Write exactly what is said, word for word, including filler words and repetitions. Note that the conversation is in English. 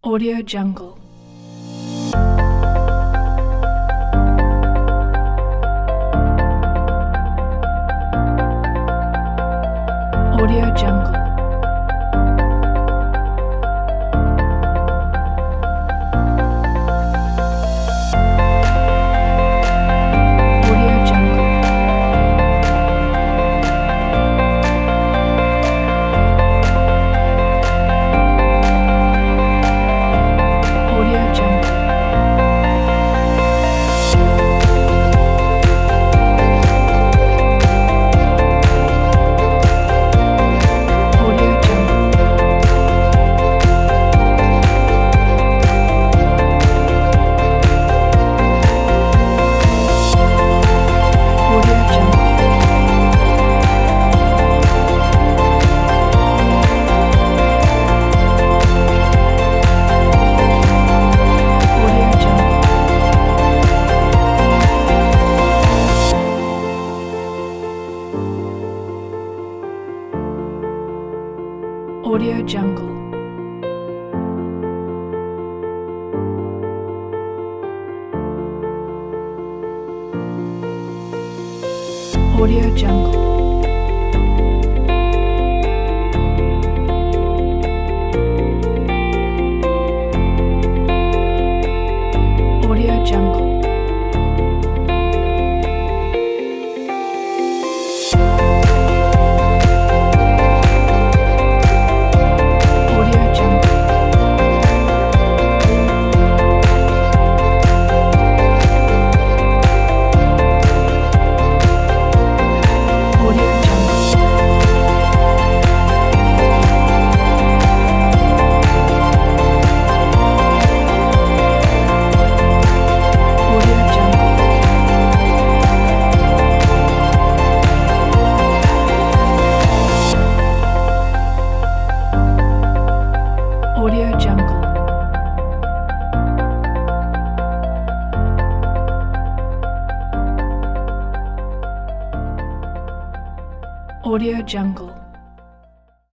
Audio Jungle. Audio Jungle. Audio Jungle. Audio Jungle. Audio Jungle. Audio Jungle. Audio Jungle. Audio Jungle. Audio Jungle. Audio Jungle. Audio Jungle. Audio Jungle. Audio Jungle. Audio Jungle. Audio Jungle.